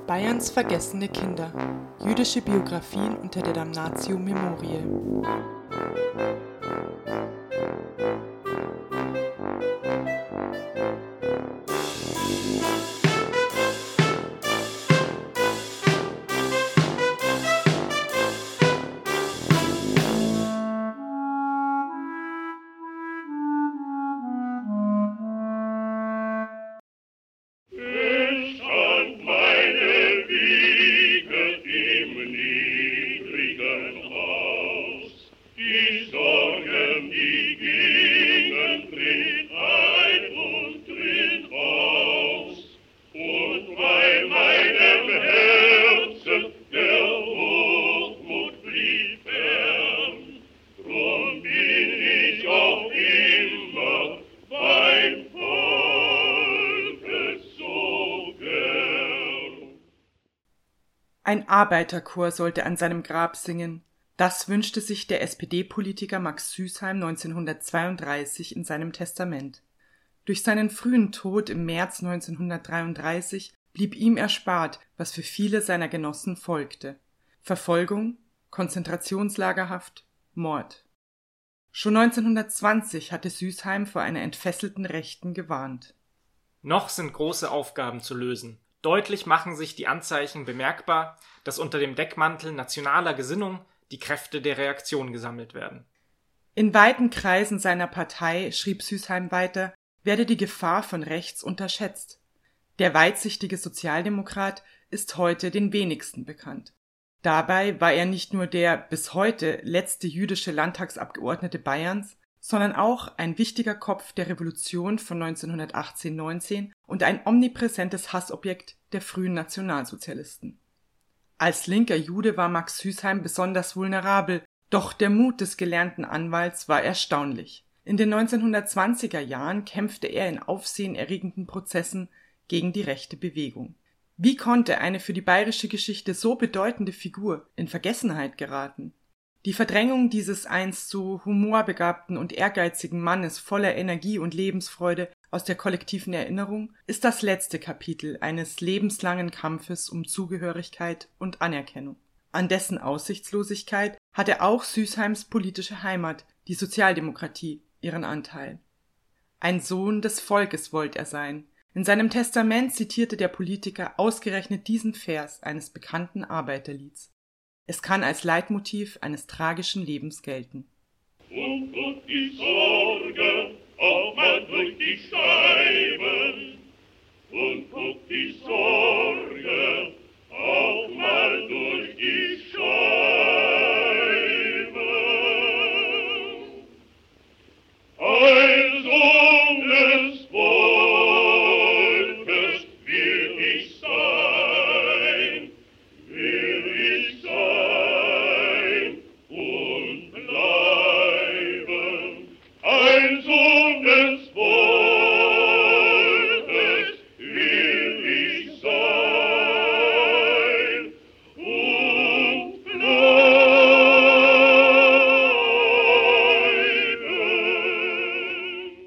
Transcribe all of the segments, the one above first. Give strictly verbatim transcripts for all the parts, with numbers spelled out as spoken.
Bayerns vergessene Kinder. Jüdische Biografien unter der Damnatio Memoriae. Ein Arbeiterchor sollte an seinem Grab singen. Das wünschte sich der S P D-Politiker Max Süßheim neunzehnhundertzweiunddreißig in seinem Testament. Durch seinen frühen Tod im März neunzehnhundertdreiunddreißig blieb ihm erspart, was für viele seiner Genossen folgte: Verfolgung, Konzentrationslagerhaft, Mord. Schon neunzehnhundertzwanzig hatte Süßheim vor einer entfesselten Rechten gewarnt. Noch sind große Aufgaben zu lösen. Deutlich machen sich die Anzeichen bemerkbar, dass unter dem Deckmantel nationaler Gesinnung die Kräfte der Reaktion gesammelt werden. In weiten Kreisen seiner Partei, schrieb Süßheim weiter, werde die Gefahr von rechts unterschätzt. Der weitsichtige Sozialdemokrat ist heute den wenigsten bekannt. Dabei war er nicht nur der bis heute letzte jüdische Landtagsabgeordnete Bayerns, sondern auch ein wichtiger Kopf der Revolution von neunzehnhundertachtzehn neunzehn und ein omnipräsentes Hassobjekt der frühen Nationalsozialisten. Als linker Jude war Max Süßheim besonders vulnerabel, doch der Mut des gelernten Anwalts war erstaunlich. In den neunzehnhundertzwanziger Jahren kämpfte er in aufsehenerregenden Prozessen gegen die rechte Bewegung. Wie konnte eine für die bayerische Geschichte so bedeutende Figur in Vergessenheit geraten? Die Verdrängung dieses einst so humorbegabten und ehrgeizigen Mannes voller Energie und Lebensfreude aus der kollektiven Erinnerung ist das letzte Kapitel eines lebenslangen Kampfes um Zugehörigkeit und Anerkennung. An dessen Aussichtslosigkeit hatte auch Süßheims politische Heimat, die Sozialdemokratie, ihren Anteil. Ein Sohn des Volkes wollte er sein. In seinem Testament zitierte der Politiker ausgerechnet diesen Vers eines bekannten Arbeiterlieds. Es kann als Leitmotiv eines tragischen Lebens gelten. Und durch die Sorge auch mal durch die Scheiben, und durch die Sorge auch mal durch die Scheiben. Ein Sohn des Volkes will ich sein, will ich sein und bleiben. Ein Sohn des Volkes will ich sein und bleiben.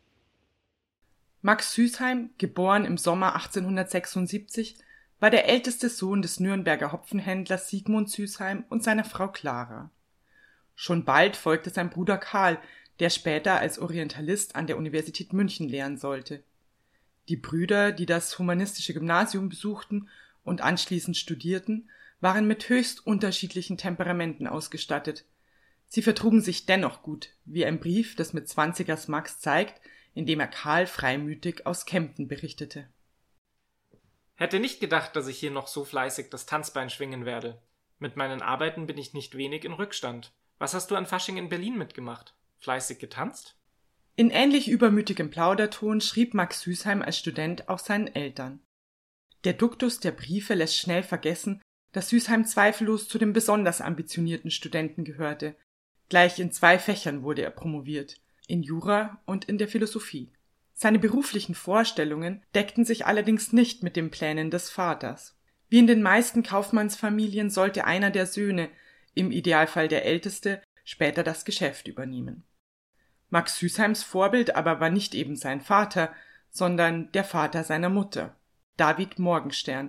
Max Süßheim, geboren im Sommer achtzehnhundertsechsundsiebzig, war der älteste Sohn des Nürnberger Hopfenhändlers Sigmund Süßheim und seiner Frau Clara. Schon bald folgte sein Bruder Karl, der später als Orientalist an der Universität München lehren sollte. Die Brüder, die das humanistische Gymnasium besuchten und anschließend studierten, waren mit höchst unterschiedlichen Temperamenten ausgestattet. Sie vertrugen sich dennoch gut, wie ein Brief des Mitzwanzigers Max zeigt, in dem er Karl freimütig aus Kempten berichtete. Hätte nicht gedacht, dass ich hier noch so fleißig das Tanzbein schwingen werde. Mit meinen Arbeiten bin ich nicht wenig in Rückstand. Was hast du an Fasching in Berlin mitgemacht? Fleißig getanzt? In ähnlich übermütigem Plauderton schrieb Max Süßheim als Student auch seinen Eltern. Der Duktus der Briefe lässt schnell vergessen, dass Süßheim zweifellos zu den besonders ambitionierten Studenten gehörte. Gleich in zwei Fächern wurde er promoviert, in Jura und in der Philosophie. Seine beruflichen Vorstellungen deckten sich allerdings nicht mit den Plänen des Vaters. Wie in den meisten Kaufmannsfamilien sollte einer der Söhne, im Idealfall der Älteste, später das Geschäft übernehmen. Max Süßheims Vorbild aber war nicht eben sein Vater, sondern der Vater seiner Mutter, David Morgenstern,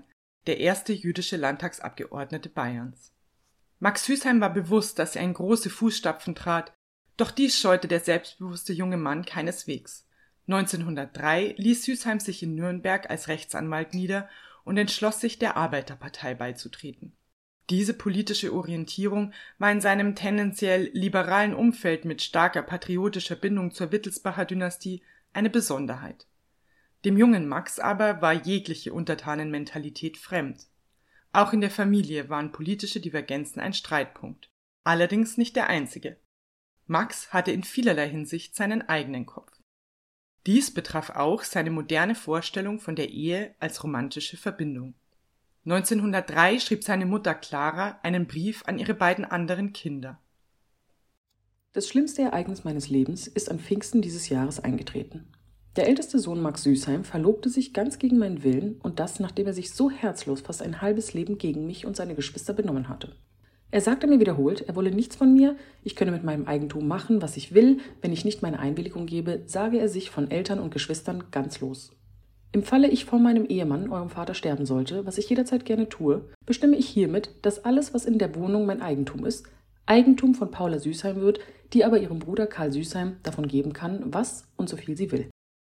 der erste jüdische Landtagsabgeordnete Bayerns. Max Süßheim war bewusst, dass er in große Fußstapfen trat, doch dies scheute der selbstbewusste junge Mann keineswegs. neunzehnhundertdrei ließ Süßheim sich in Nürnberg als Rechtsanwalt nieder und entschloss sich, der Arbeiterpartei beizutreten. Diese politische Orientierung war in seinem tendenziell liberalen Umfeld mit starker patriotischer Bindung zur Wittelsbacher Dynastie eine Besonderheit. Dem jungen Max aber war jegliche Untertanenmentalität fremd. Auch in der Familie waren politische Divergenzen ein Streitpunkt, allerdings nicht der einzige. Max hatte in vielerlei Hinsicht seinen eigenen Kopf. Dies betraf auch seine moderne Vorstellung von der Ehe als romantische Verbindung. neunzehnhundertdrei schrieb seine Mutter Clara einen Brief an ihre beiden anderen Kinder. Das schlimmste Ereignis meines Lebens ist an Pfingsten dieses Jahres eingetreten. Der älteste Sohn Max Süßheim verlobte sich ganz gegen meinen Willen und das, nachdem er sich so herzlos fast ein halbes Leben gegen mich und seine Geschwister benommen hatte. Er sagte mir wiederholt, er wolle nichts von mir, ich könne mit meinem Eigentum machen, was ich will, wenn ich nicht meine Einwilligung gebe, sage er sich von Eltern und Geschwistern ganz los. Im Falle ich vor meinem Ehemann, eurem Vater, sterben sollte, was ich jederzeit gerne tue, bestimme ich hiermit, dass alles, was in der Wohnung mein Eigentum ist, Eigentum von Paula Süßheim wird, die aber ihrem Bruder Karl Süßheim davon geben kann, was und so viel sie will.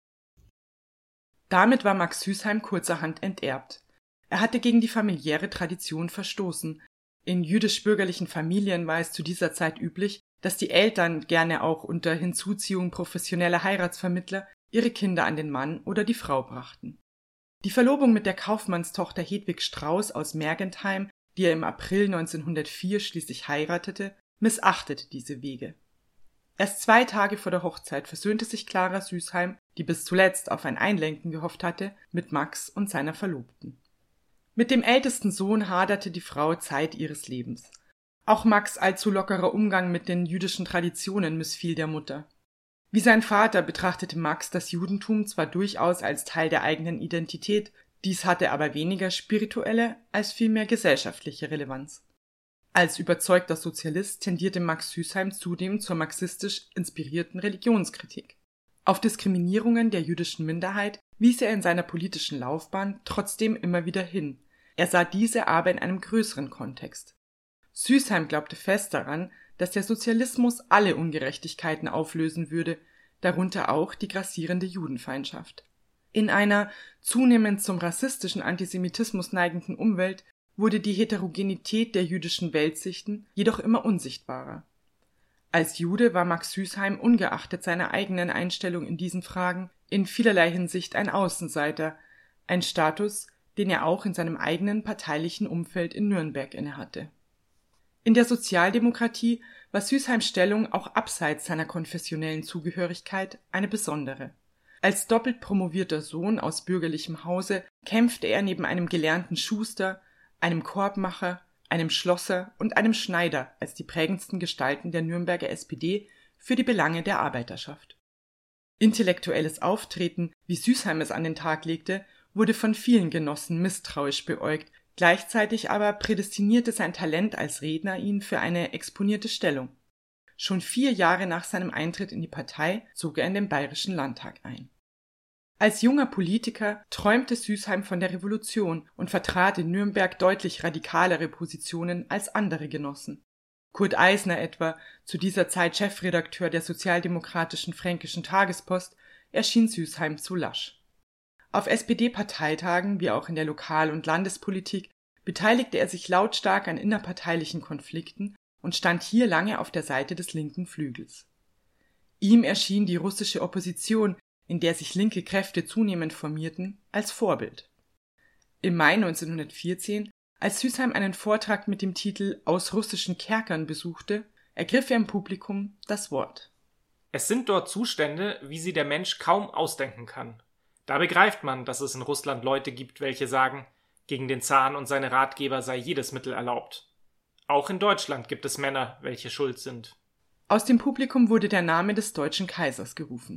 Damit war Max Süßheim kurzerhand enterbt. Er hatte gegen die familiäre Tradition verstoßen. In jüdisch-bürgerlichen Familien war es zu dieser Zeit üblich, dass die Eltern, gerne auch unter Hinzuziehung professioneller Heiratsvermittler, ihre Kinder an den Mann oder die Frau brachten. Die Verlobung mit der Kaufmannstochter Hedwig Strauß aus Mergentheim, die er im April neunzehnhundertvier schließlich heiratete, missachtete diese Wege. Erst zwei Tage vor der Hochzeit versöhnte sich Clara Süßheim, die bis zuletzt auf ein Einlenken gehofft hatte, mit Max und seiner Verlobten. Mit dem ältesten Sohn haderte die Frau Zeit ihres Lebens. Auch Max' allzu lockerer Umgang mit den jüdischen Traditionen missfiel der Mutter. Wie sein Vater betrachtete Max das Judentum zwar durchaus als Teil der eigenen Identität, dies hatte aber weniger spirituelle als vielmehr gesellschaftliche Relevanz. Als überzeugter Sozialist tendierte Max Süßheim zudem zur marxistisch inspirierten Religionskritik. Auf Diskriminierungen der jüdischen Minderheit wies er in seiner politischen Laufbahn trotzdem immer wieder hin. Er sah diese aber in einem größeren Kontext. Süßheim glaubte fest daran, dass der Sozialismus alle Ungerechtigkeiten auflösen würde, darunter auch die grassierende Judenfeindschaft. In einer zunehmend zum rassistischen Antisemitismus neigenden Umwelt wurde die Heterogenität der jüdischen Weltsichten jedoch immer unsichtbarer. Als Jude war Max Süßheim ungeachtet seiner eigenen Einstellung in diesen Fragen in vielerlei Hinsicht ein Außenseiter, ein Status, den er auch in seinem eigenen parteilichen Umfeld in Nürnberg innehatte. In der Sozialdemokratie war Süßheims Stellung auch abseits seiner konfessionellen Zugehörigkeit eine besondere. Als doppelt promovierter Sohn aus bürgerlichem Hause kämpfte er neben einem gelernten Schuster, einem Korbmacher, einem Schlosser und einem Schneider als die prägendsten Gestalten der Nürnberger S P D für die Belange der Arbeiterschaft. Intellektuelles Auftreten, wie Süßheim es an den Tag legte, wurde von vielen Genossen misstrauisch beäugt, gleichzeitig aber prädestinierte sein Talent als Redner ihn für eine exponierte Stellung. Schon vier Jahre nach seinem Eintritt in die Partei zog er in den Bayerischen Landtag ein. Als junger Politiker träumte Süßheim von der Revolution und vertrat in Nürnberg deutlich radikalere Positionen als andere Genossen. Kurt Eisner etwa, zu dieser Zeit Chefredakteur der sozialdemokratischen Fränkischen Tagespost, erschien Süßheim zu lasch. Auf S P D-Parteitagen wie auch in der Lokal- und Landespolitik beteiligte er sich lautstark an innerparteilichen Konflikten und stand hier lange auf der Seite des linken Flügels. Ihm erschien die russische Opposition, in der sich linke Kräfte zunehmend formierten, als Vorbild. Im Mai neunzehnhundertvierzehn, als Süßheim einen Vortrag mit dem Titel »Aus russischen Kerkern« besuchte, ergriff er im Publikum das Wort. Es sind dort Zustände, wie sie der Mensch kaum ausdenken kann. Da begreift man, dass es in Russland Leute gibt, welche sagen, gegen den Zaren und seine Ratgeber sei jedes Mittel erlaubt. Auch in Deutschland gibt es Männer, welche schuld sind. Aus dem Publikum wurde der Name des deutschen Kaisers gerufen.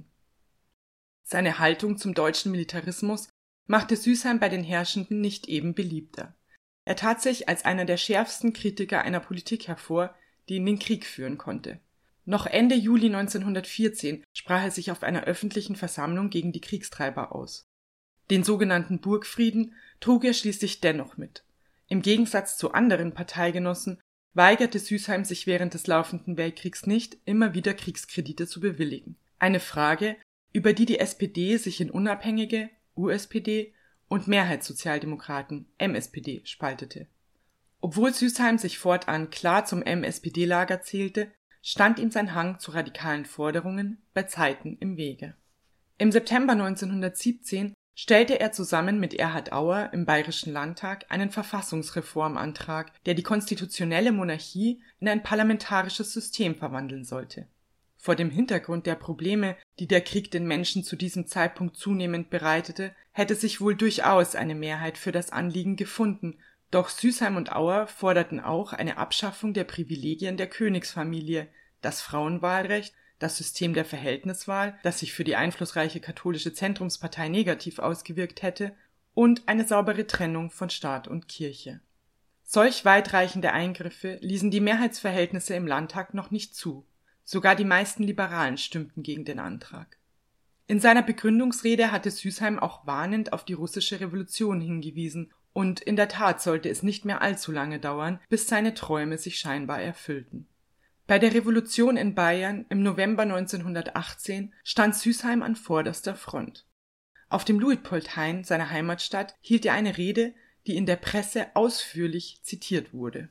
Seine Haltung zum deutschen Militarismus machte Süßheim bei den Herrschenden nicht eben beliebter. Er tat sich als einer der schärfsten Kritiker einer Politik hervor, die in den Krieg führen konnte. Noch Ende Juli neunzehnhundertvierzehn sprach er sich auf einer öffentlichen Versammlung gegen die Kriegstreiber aus. Den sogenannten Burgfrieden trug er schließlich dennoch mit. Im Gegensatz zu anderen Parteigenossen weigerte Süßheim sich während des laufenden Weltkriegs nicht, immer wieder Kriegskredite zu bewilligen. Eine Frage, über die die S P D sich in unabhängige, U S P D, und Mehrheitssozialdemokraten, M S P D, spaltete. Obwohl Süßheim sich fortan klar zum M S P D-Lager zählte, stand ihm sein Hang zu radikalen Forderungen bei Zeiten im Wege. Im September neunzehnhundertsiebzehn stellte er zusammen mit Erhard Auer im Bayerischen Landtag einen Verfassungsreformantrag, der die konstitutionelle Monarchie in ein parlamentarisches System verwandeln sollte. Vor dem Hintergrund der Probleme, die der Krieg den Menschen zu diesem Zeitpunkt zunehmend bereitete, hätte sich wohl durchaus eine Mehrheit für das Anliegen gefunden, doch Süßheim und Auer forderten auch eine Abschaffung der Privilegien der Königsfamilie, das Frauenwahlrecht, das System der Verhältniswahl, das sich für die einflussreiche katholische Zentrumspartei negativ ausgewirkt hätte, und eine saubere Trennung von Staat und Kirche. Solch weitreichende Eingriffe ließen die Mehrheitsverhältnisse im Landtag noch nicht zu. Sogar die meisten Liberalen stimmten gegen den Antrag. In seiner Begründungsrede hatte Süßheim auch warnend auf die russische Revolution hingewiesen, und in der Tat sollte es nicht mehr allzu lange dauern, bis seine Träume sich scheinbar erfüllten. Bei der Revolution in Bayern im November neunzehnhundertachtzehn stand Süßheim an vorderster Front. Auf dem Luitpoldhain, seiner Heimatstadt, hielt er eine Rede, die in der Presse ausführlich zitiert wurde.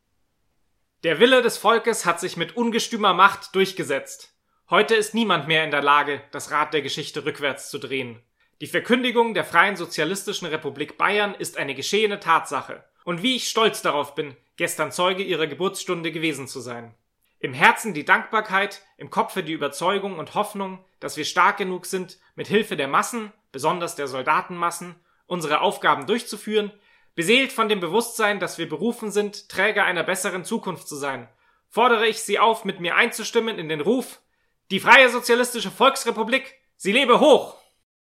Der Wille des Volkes hat sich mit ungestümer Macht durchgesetzt. Heute ist niemand mehr in der Lage, das Rad der Geschichte rückwärts zu drehen. Die Verkündigung der Freien Sozialistischen Republik Bayern ist eine geschehene Tatsache. Und wie ich stolz darauf bin, gestern Zeuge ihrer Geburtsstunde gewesen zu sein. Im Herzen die Dankbarkeit, im Kopfe die Überzeugung und Hoffnung, dass wir stark genug sind, mit Hilfe der Massen, besonders der Soldatenmassen, unsere Aufgaben durchzuführen, beseelt von dem Bewusstsein, dass wir berufen sind, Träger einer besseren Zukunft zu sein, fordere ich Sie auf, mit mir einzustimmen in den Ruf: Die Freie Sozialistische Volksrepublik, sie lebe hoch!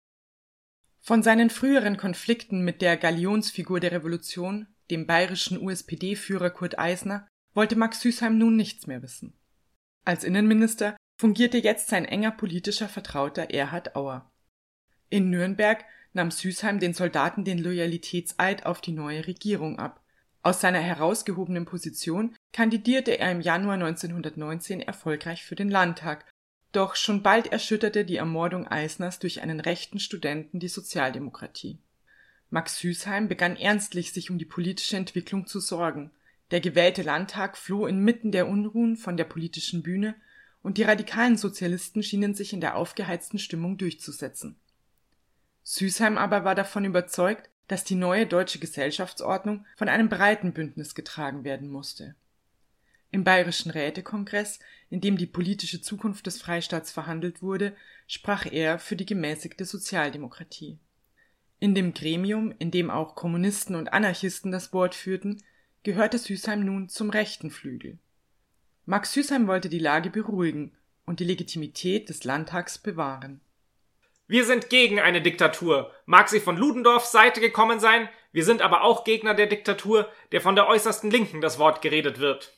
Von seinen früheren Konflikten mit der Galionsfigur der Revolution, dem bayerischen U S P D-Führer Kurt Eisner, wollte Max Süßheim nun nichts mehr wissen. Als Innenminister fungierte jetzt sein enger politischer Vertrauter Erhard Auer. In Nürnberg nahm Süßheim den Soldaten den Loyalitätseid auf die neue Regierung ab. Aus seiner herausgehobenen Position kandidierte er im Januar neunzehnhundertneunzehn erfolgreich für den Landtag, doch schon bald erschütterte die Ermordung Eisners durch einen rechten Studenten die Sozialdemokratie. Max Süßheim begann ernstlich, sich um die politische Entwicklung zu sorgen. Der gewählte Landtag floh inmitten der Unruhen von der politischen Bühne, und die radikalen Sozialisten schienen sich in der aufgeheizten Stimmung durchzusetzen. Süßheim aber war davon überzeugt, dass die neue deutsche Gesellschaftsordnung von einem breiten Bündnis getragen werden musste. Im Bayerischen Rätekongress, in dem die politische Zukunft des Freistaats verhandelt wurde, sprach er für die gemäßigte Sozialdemokratie. In dem Gremium, in dem auch Kommunisten und Anarchisten das Wort führten, gehörte Süßheim nun zum rechten Flügel. Max Süßheim wollte die Lage beruhigen und die Legitimität des Landtags bewahren. Wir sind gegen eine Diktatur. Mag sie von Ludendorffs Seite gekommen sein, wir sind aber auch Gegner der Diktatur, der von der äußersten Linken das Wort geredet wird.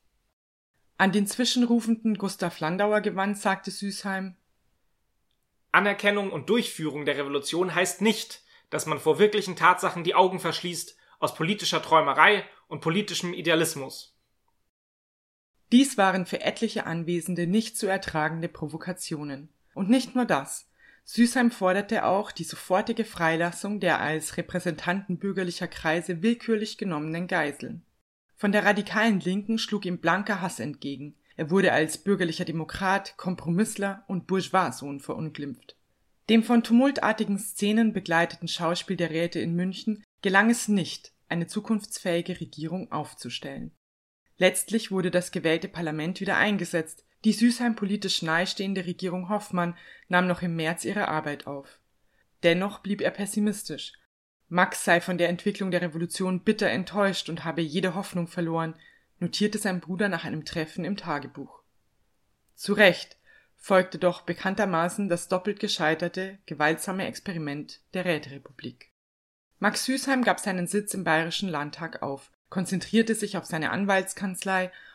An den zwischenrufenden Gustav Landauer gewandt, sagte Süßheim: Anerkennung und Durchführung der Revolution heißt nicht, dass man vor wirklichen Tatsachen die Augen verschließt, aus politischer Träumerei und politischem Idealismus. Dies waren für etliche Anwesende nicht zu ertragende Provokationen. Und nicht nur das. Süßheim forderte auch die sofortige Freilassung der als Repräsentanten bürgerlicher Kreise willkürlich genommenen Geiseln. Von der radikalen Linken schlug ihm blanker Hass entgegen. Er wurde als bürgerlicher Demokrat, Kompromissler und Bourgeoissohn verunglimpft. Dem von tumultartigen Szenen begleiteten Schauspiel der Räte in München gelang es nicht, eine zukunftsfähige Regierung aufzustellen. Letztlich wurde das gewählte Parlament wieder eingesetzt. Die Süßheim politisch nahestehende Regierung Hoffmann nahm noch im März ihre Arbeit auf. Dennoch blieb er pessimistisch. Max sei von der Entwicklung der Revolution bitter enttäuscht und habe jede Hoffnung verloren, notierte sein Bruder nach einem Treffen im Tagebuch. Zu Recht folgte doch bekanntermaßen das doppelt gescheiterte, gewaltsame Experiment der Räterepublik. Max Süßheim gab seinen Sitz im Bayerischen Landtag auf, konzentrierte sich auf seine Anwaltskanzlei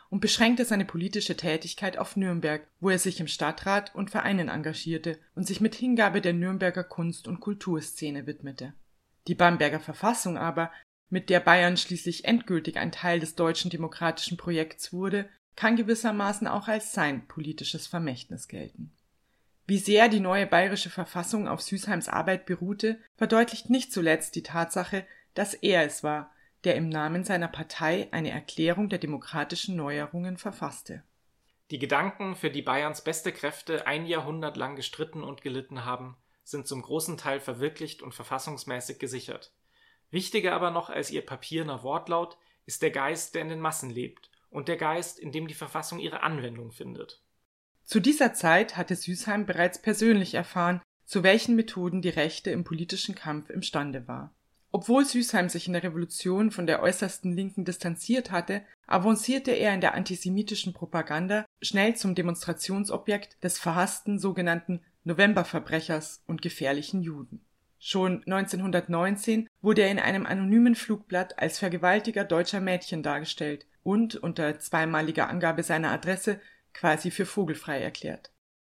und beschränkte seine politische Tätigkeit auf Nürnberg, wo er sich im Stadtrat und Vereinen engagierte und sich mit Hingabe der Nürnberger Kunst- und Kulturszene widmete. Die Bamberger Verfassung aber, mit der Bayern schließlich endgültig ein Teil des deutschen demokratischen Projekts wurde, kann gewissermaßen auch als sein politisches Vermächtnis gelten. Wie sehr die neue bayerische Verfassung auf Süsheims Arbeit beruhte, verdeutlicht nicht zuletzt die Tatsache, dass er es war, der im Namen seiner Partei eine Erklärung der demokratischen Neuerungen verfasste. Die Gedanken, für die Bayerns beste Kräfte ein Jahrhundert lang gestritten und gelitten haben, sind zum großen Teil verwirklicht und verfassungsmäßig gesichert. Wichtiger aber noch als ihr papierner Wortlaut ist der Geist, der in den Massen lebt, und der Geist, in dem die Verfassung ihre Anwendung findet. Zu dieser Zeit hatte Süsheim bereits persönlich erfahren, zu welchen Methoden die Rechte im politischen Kampf imstande war. Obwohl Süsheim sich in der Revolution von der äußersten Linken distanziert hatte, avancierte er in der antisemitischen Propaganda schnell zum Demonstrationsobjekt des verhassten sogenannten Novemberverbrechers und gefährlichen Juden. Schon neunzehnhundertneunzehn wurde er in einem anonymen Flugblatt als Vergewaltiger deutscher Mädchen dargestellt und unter zweimaliger Angabe seiner Adresse quasi für vogelfrei erklärt.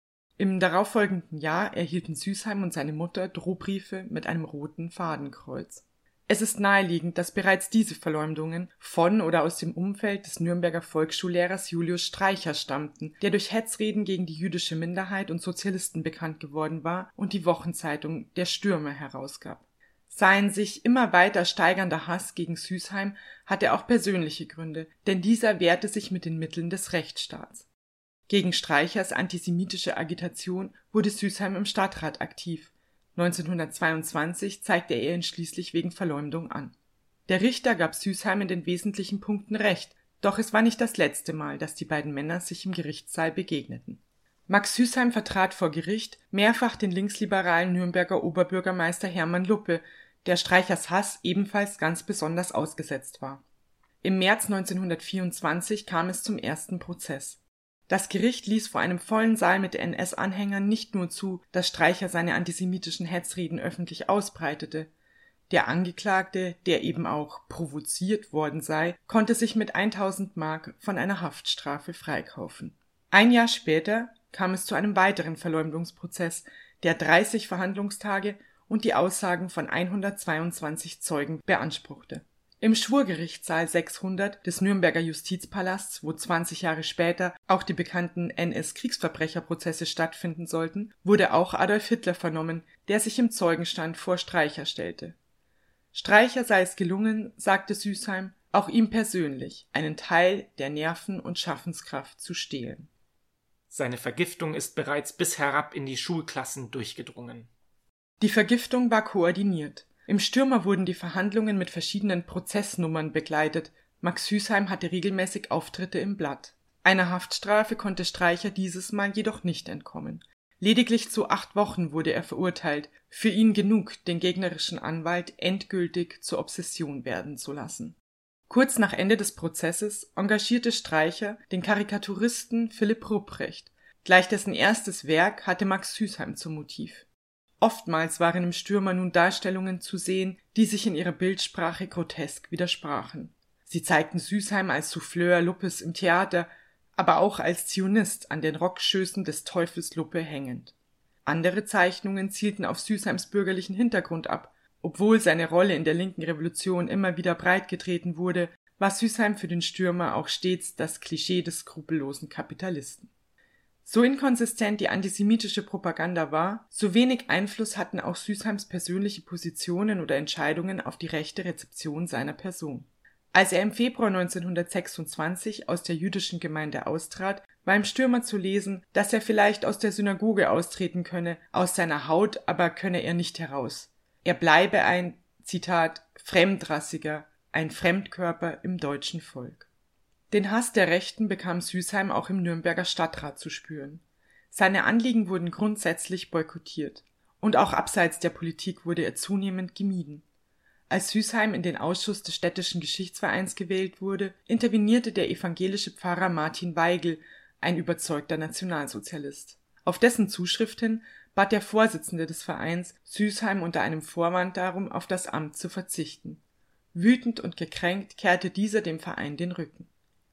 Im darauffolgenden Jahr erhielten Süsheim und seine Mutter Drohbriefe mit einem roten Fadenkreuz. Es ist naheliegend, dass bereits diese Verleumdungen von oder aus dem Umfeld des Nürnberger Volksschullehrers Julius Streicher stammten, der durch Hetzreden gegen die jüdische Minderheit und Sozialisten bekannt geworden war und die Wochenzeitung Der Stürmer herausgab. Sein sich immer weiter steigernder Hass gegen Süsheim hatte auch persönliche Gründe, denn dieser wehrte sich mit den Mitteln des Rechtsstaats. Gegen Streichers antisemitische Agitation wurde Süsheim im Stadtrat aktiv. neunzehnhundertzweiundzwanzig zeigte er ihn schließlich wegen Verleumdung an. Der Richter gab Süsheim in den wesentlichen Punkten recht, doch es war nicht das letzte Mal, dass die beiden Männer sich im Gerichtssaal begegneten. Max Süsheim vertrat vor Gericht mehrfach den linksliberalen Nürnberger Oberbürgermeister Hermann Luppe, der Streichers Hass ebenfalls ganz besonders ausgesetzt war. Im März neunzehnhundertvierundzwanzig kam es zum ersten Prozess. Das Gericht ließ vor einem vollen Saal mit N S-Anhängern nicht nur zu, dass Streicher seine antisemitischen Hetzreden öffentlich ausbreitete. Der Angeklagte, der eben auch provoziert worden sei, konnte sich mit tausend Mark von einer Haftstrafe freikaufen. Ein Jahr später kam es zu einem weiteren Verleumdungsprozess, der dreißig Verhandlungstage und die Aussagen von hundertzweiundzwanzig Zeugen beanspruchte. Im Schwurgerichtssaal sechshundert des Nürnberger Justizpalasts, wo zwanzig Jahre später auch die bekannten N S-Kriegsverbrecherprozesse stattfinden sollten, wurde auch Adolf Hitler vernommen, der sich im Zeugenstand vor Streicher stellte. Streicher sei es gelungen, sagte Süsheim, auch ihm persönlich einen Teil der Nerven und Schaffenskraft zu stehlen. Seine Vergiftung ist bereits bis herab in die Schulklassen durchgedrungen. Die Vergiftung war koordiniert. Im Stürmer wurden die Verhandlungen mit verschiedenen Prozessnummern begleitet. Max Süsheim hatte regelmäßig Auftritte im Blatt. Einer Haftstrafe konnte Streicher dieses Mal jedoch nicht entkommen. Lediglich zu acht Wochen wurde er verurteilt, für ihn genug, den gegnerischen Anwalt endgültig zur Obsession werden zu lassen. Kurz nach Ende des Prozesses engagierte Streicher den Karikaturisten Philipp Rupprecht. Gleich dessen erstes Werk hatte Max Süsheim zum Motiv. Oftmals waren im Stürmer nun Darstellungen zu sehen, die sich in ihrer Bildsprache grotesk widersprachen. Sie zeigten Süsheim als Souffleur Luppes im Theater, aber auch als Zionist an den Rockschößen des Teufels Luppe hängend. Andere Zeichnungen zielten auf Süsheims bürgerlichen Hintergrund ab. Obwohl seine Rolle in der linken Revolution immer wieder breitgetreten wurde, war Süsheim für den Stürmer auch stets das Klischee des skrupellosen Kapitalisten. So inkonsistent die antisemitische Propaganda war, so wenig Einfluss hatten auch Süsheims persönliche Positionen oder Entscheidungen auf die rechte Rezeption seiner Person. Als er im Februar neunzehnhundertsechsundzwanzig aus der jüdischen Gemeinde austrat, war im Stürmer zu lesen, dass er vielleicht aus der Synagoge austreten könne, aus seiner Haut aber könne er nicht heraus. Er bleibe ein, Zitat, Fremdrassiger, ein Fremdkörper im deutschen Volk. Den Hass der Rechten bekam Süsheim auch im Nürnberger Stadtrat zu spüren. Seine Anliegen wurden grundsätzlich boykottiert. Und auch abseits der Politik wurde er zunehmend gemieden. Als Süsheim in den Ausschuss des städtischen Geschichtsvereins gewählt wurde, intervenierte der evangelische Pfarrer Martin Weigel, ein überzeugter Nationalsozialist. Auf dessen Zuschrift hin bat der Vorsitzende des Vereins Süsheim unter einem Vorwand darum, auf das Amt zu verzichten. Wütend und gekränkt kehrte dieser dem Verein den Rücken.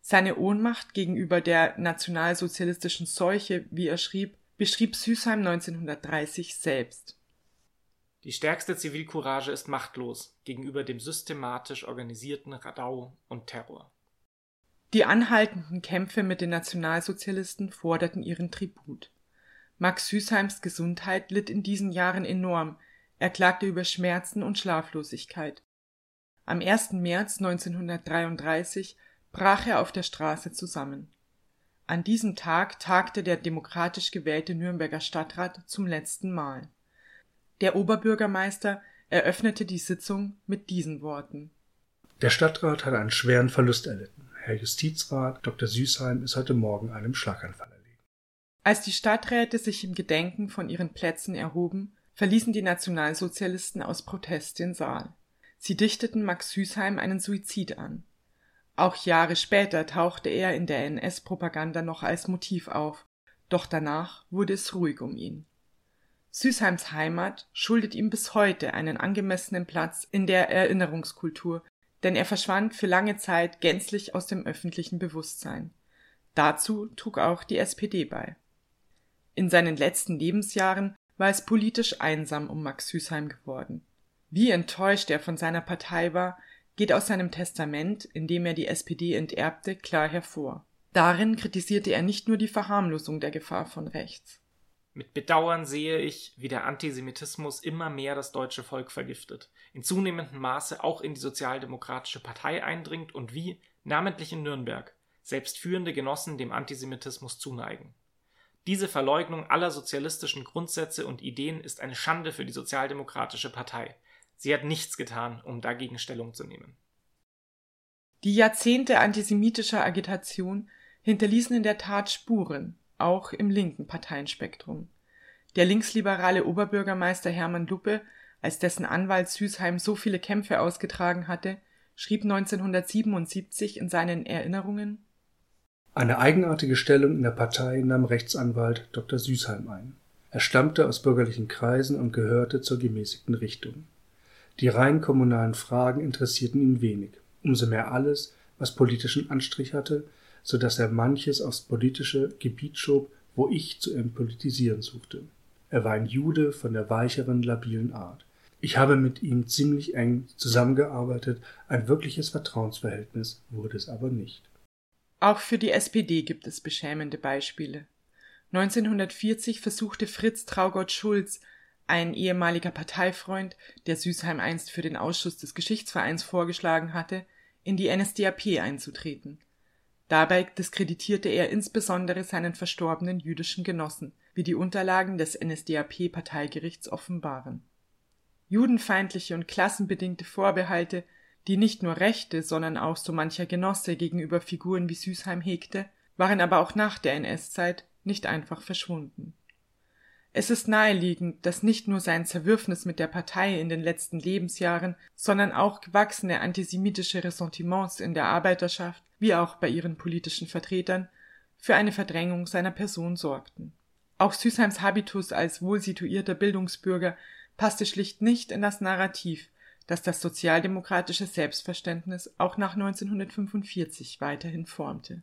Seine Ohnmacht gegenüber der nationalsozialistischen Seuche, wie er schrieb, beschrieb Süßheim neunzehnhundertdreißig selbst. Die stärkste Zivilcourage ist machtlos gegenüber dem systematisch organisierten Radau und Terror. Die anhaltenden Kämpfe mit den Nationalsozialisten forderten ihren Tribut. Max Süßheims Gesundheit litt in diesen Jahren enorm, er klagte über Schmerzen und Schlaflosigkeit. Am ersten März neunzehnhundertdreiunddreißig brach er auf der Straße zusammen. An diesem Tag tagte der demokratisch gewählte Nürnberger Stadtrat zum letzten Mal. Der Oberbürgermeister eröffnete die Sitzung mit diesen Worten: Der Stadtrat hat einen schweren Verlust erlitten. Herr Justizrat Doktor Süßheim ist heute Morgen einem Schlaganfall erlegen. Als die Stadträte sich im Gedenken von ihren Plätzen erhoben, verließen die Nationalsozialisten aus Protest den Saal. Sie dichteten Max Süßheim einen Suizid an. Auch Jahre später tauchte er in der N S-Propaganda noch als Motiv auf, doch danach wurde es ruhig um ihn. Süßheims Heimat schuldet ihm bis heute einen angemessenen Platz in der Erinnerungskultur, denn er verschwand für lange Zeit gänzlich aus dem öffentlichen Bewusstsein. Dazu trug auch die S P D bei. In seinen letzten Lebensjahren war es politisch einsam um Max Süßheim geworden. Wie enttäuscht er von seiner Partei war, geht aus seinem Testament, in dem er die S P D enterbte, klar hervor. Darin kritisierte er nicht nur die Verharmlosung der Gefahr von rechts. Mit Bedauern sehe ich, wie der Antisemitismus immer mehr das deutsche Volk vergiftet, in zunehmendem Maße auch in die Sozialdemokratische Partei eindringt und wie, namentlich in Nürnberg, selbst führende Genossen dem Antisemitismus zuneigen. Diese Verleugnung aller sozialistischen Grundsätze und Ideen ist eine Schande für die Sozialdemokratische Partei. Sie hat nichts getan, um dagegen Stellung zu nehmen. Die Jahrzehnte antisemitischer Agitation hinterließen in der Tat Spuren, auch im linken Parteienspektrum. Der linksliberale Oberbürgermeister Hermann Luppe, als dessen Anwalt Süßheim so viele Kämpfe ausgetragen hatte, schrieb neunzehnhundertsiebenundsiebzig in seinen Erinnerungen: Eine eigenartige Stellung in der Partei nahm Rechtsanwalt Doktor Süßheim ein. Er stammte aus bürgerlichen Kreisen und gehörte zur gemäßigten Richtung. Die rein kommunalen Fragen interessierten ihn wenig, umso mehr alles, was politischen Anstrich hatte, so dass er manches aufs politische Gebiet schob, wo ich zu entpolitisieren suchte. Er war ein Jude von der weicheren, labilen Art. Ich habe mit ihm ziemlich eng zusammengearbeitet, ein wirkliches Vertrauensverhältnis wurde es aber nicht. Auch für die S P D gibt es beschämende Beispiele. neunzehnhundertvierzig versuchte Fritz Traugott Schulz, ein ehemaliger Parteifreund, der Süßheim einst für den Ausschuss des Geschichtsvereins vorgeschlagen hatte, in die N S D A P einzutreten. Dabei diskreditierte er insbesondere seinen verstorbenen jüdischen Genossen, wie die Unterlagen des N S D A P-Parteigerichts offenbaren. Judenfeindliche und klassenbedingte Vorbehalte, die nicht nur Rechte, sondern auch so mancher Genosse gegenüber Figuren wie Süßheim hegte, waren aber auch nach der N S-Zeit nicht einfach verschwunden. Es ist naheliegend, dass nicht nur sein Zerwürfnis mit der Partei in den letzten Lebensjahren, sondern auch gewachsene antisemitische Ressentiments in der Arbeiterschaft, wie auch bei ihren politischen Vertretern, für eine Verdrängung seiner Person sorgten. Auch Süßheims Habitus als wohlsituierter Bildungsbürger passte schlicht nicht in das Narrativ, das das sozialdemokratische Selbstverständnis auch nach neunzehnhundertfünfundvierzig weiterhin formte.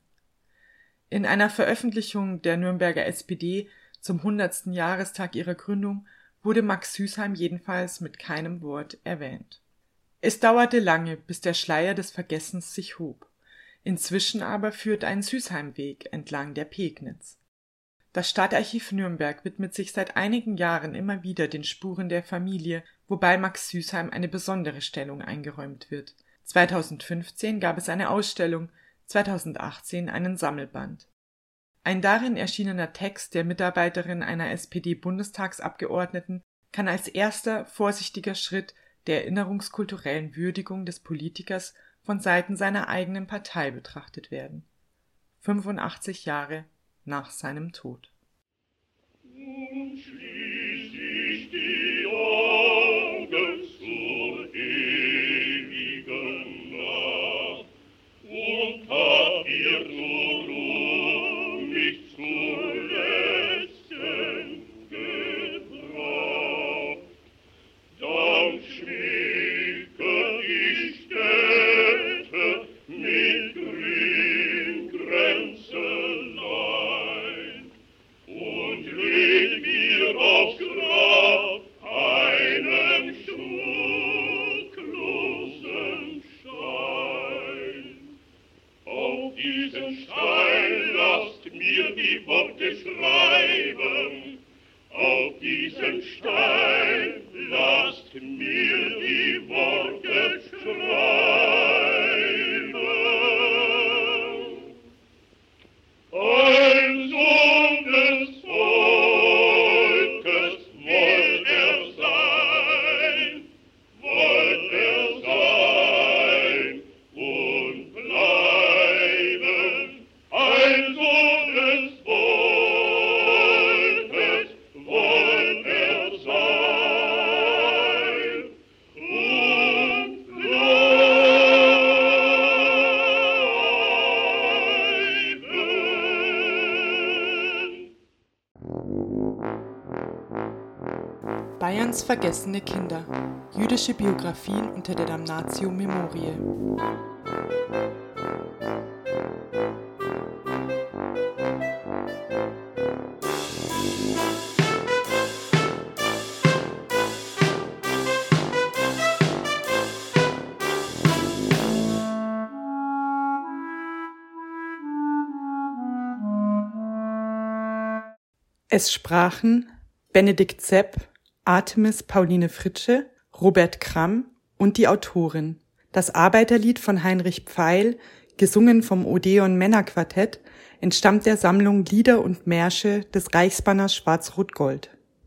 In einer Veröffentlichung der Nürnberger S P D zum hundertsten Jahrestag ihrer Gründung wurde Max Süßheim jedenfalls mit keinem Wort erwähnt. Es dauerte lange, bis der Schleier des Vergessens sich hob. Inzwischen aber führt ein Süßheimweg entlang der Pegnitz. Das Stadtarchiv Nürnberg widmet sich seit einigen Jahren immer wieder den Spuren der Familie, wobei Max Süßheim eine besondere Stellung eingeräumt wird. zweitausendfünfzehn gab es eine Ausstellung, zweitausendachtzehn einen Sammelband. Ein darin erschienener Text der Mitarbeiterin einer S P D-Bundestagsabgeordneten kann als erster vorsichtiger Schritt der erinnerungskulturellen Würdigung des Politikers von Seiten seiner eigenen Partei betrachtet werden. fünfundachtzig Jahre nach seinem Tod. Nun schließ ich die Augen zur ewigen Nacht und hab ihr zur Ruhe mich zur letzten gebracht. Dann schmücke die Städte mit grün Stalins vergessene Kinder. Jüdische Biografien unter der Damnatio Memoriae. Es sprachen Benedikt Sepp, Artemis Pauline Fritsche, Robert Kramm und die Autorin. Das Arbeiterlied von Heinrich Pfeil, gesungen vom Odeon Männerquartett, entstammt der Sammlung Lieder und Märsche des Reichsbanners Schwarz-Rot-Gold.